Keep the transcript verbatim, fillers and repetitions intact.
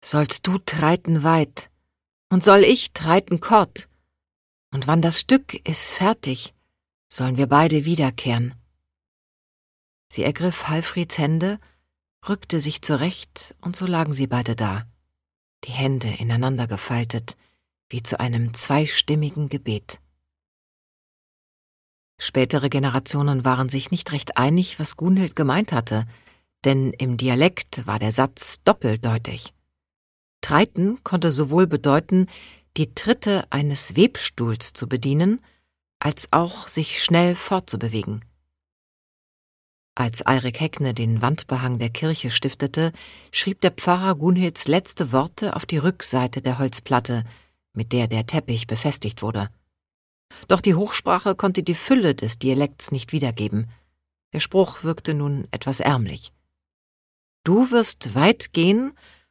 sollst du treiten weit, und soll ich treiten kort, und wann das Stück ist fertig, sollen wir beide wiederkehren. Sie ergriff Hallfrieds Hände, rückte sich zurecht, und so lagen sie beide da, die Hände ineinander gefaltet, wie zu einem zweistimmigen Gebet. Spätere Generationen waren sich nicht recht einig, was Gunhild gemeint hatte, denn im Dialekt war der Satz doppeldeutig. Treiten konnte sowohl bedeuten, die Tritte eines Webstuhls zu bedienen, als auch sich schnell fortzubewegen. Als Eirik Heckne den Wandbehang der Kirche stiftete, schrieb der Pfarrer Gunhilds letzte Worte auf die Rückseite der Holzplatte, mit der der Teppich befestigt wurde. Doch die Hochsprache konnte die Fülle des Dialekts nicht wiedergeben. Der Spruch wirkte nun etwas ärmlich. »Du wirst weit gehen